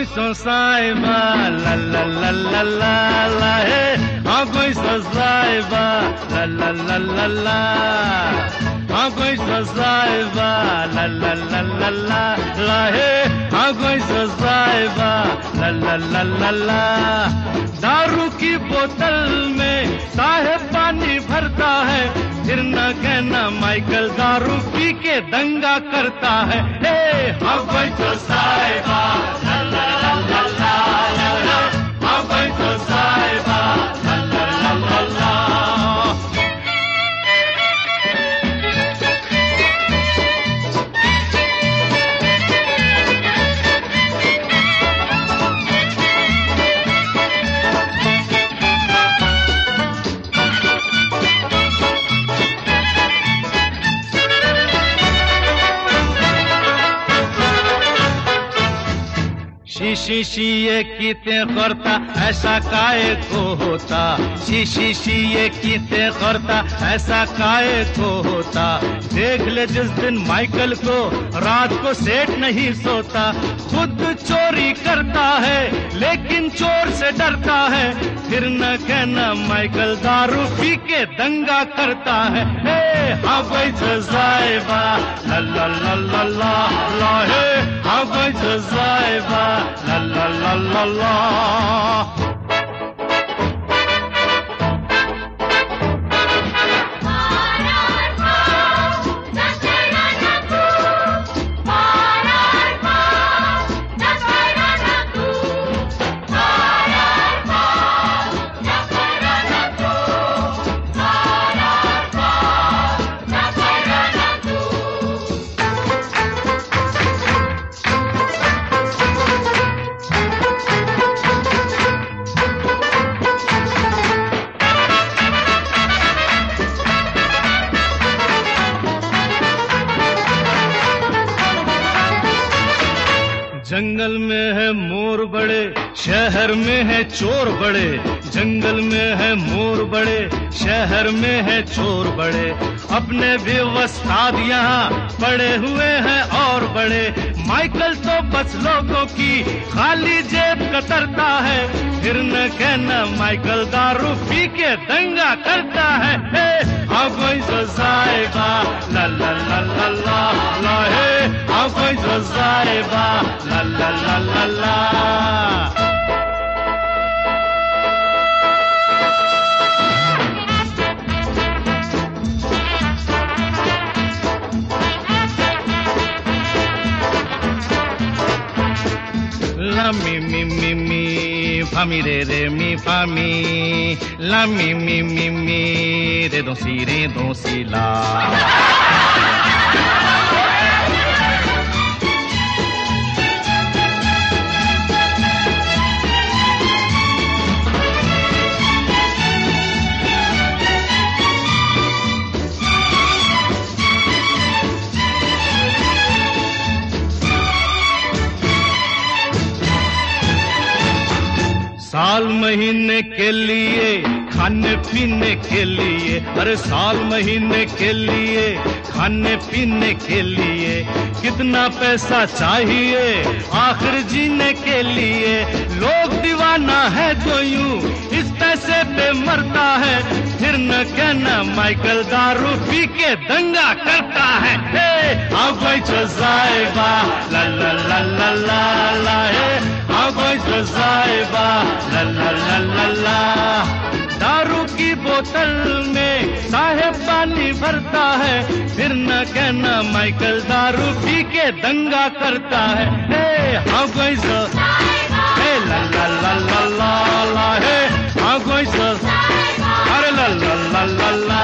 सो साहिबा ला ला ला ला ला ला हे, हाँ कोई सो साहिबा ला ला ला ला ला, हाँ कोई सो साहिबा ला ला ला ला ला ला हे, हाँ कोई सो साहिबा ला ला ला ला ला। दारू की बोतल में साहेब पानी भरता है, फिर न कहना माइकल दारू पी के दंगा करता है। हे हाँ कोई सो साहिबा ला ला ला ला ला ला, हाँ कोई सो साहिबा ला ला ला ला ला। शीशी ये कीते करता ऐसा काहे को होता, शीशी ये कीते करता ऐसा काहे को होता। देख ले जिस दिन माइकल को रात को सेठ नहीं सोता, खुद चोरी करता है लेकिन चोर से डरता है, फिर न कहना माइकल दारू पी के दंगा करता है। हे हाँ कोई सो साहिबा ला ला ला ला ला ला हे, हाँ कोई सो साहिबा ला ला ला ला ला। जंगल में है मोर बड़े, शहर में है चोर बड़े, जंगल में है मोर बड़े, शहर में है चोर बड़े। अपने भी वस्ताद यहाँ पड़े हुए हैं और बड़े, माइकल तो बस लोगों की खाली जेब कतरता है, फिर न कहना माइकल दारू पी के दंगा करता है। हे हाँ कोई सो साहिबा ला ला ला ला ला ला हे, हाँ कोई सो साहिबा ला ला ला ला ला। La mi mi mi mi, fa mi re mi fa mi, la mi mi mi mi, re do si la. साल महीने के लिए खाने पीने के लिए, अरे साल महीने के लिए खाने पीने के लिए कितना पैसा चाहिए आखिर जीने के लिए। लोग दीवाना है जो यूं इस पैसे पे मरता है, फिर न कहना माइकल दारू पी के दंगा करता है। हे हाँ कोई सो साहिबा ला ला ला ला ला ला हे, हाँ कोई सो साहिबा ला ला ला ला ला। दारू की बोतल में साहेब पानी भरता है, फिर न कहना माइकल दारू पी के दंगा करता है। हे हाँ कोई सो हे ला ला ला ला ला ला हे, हाँ कोई सो अरे ला ला ला ला ला।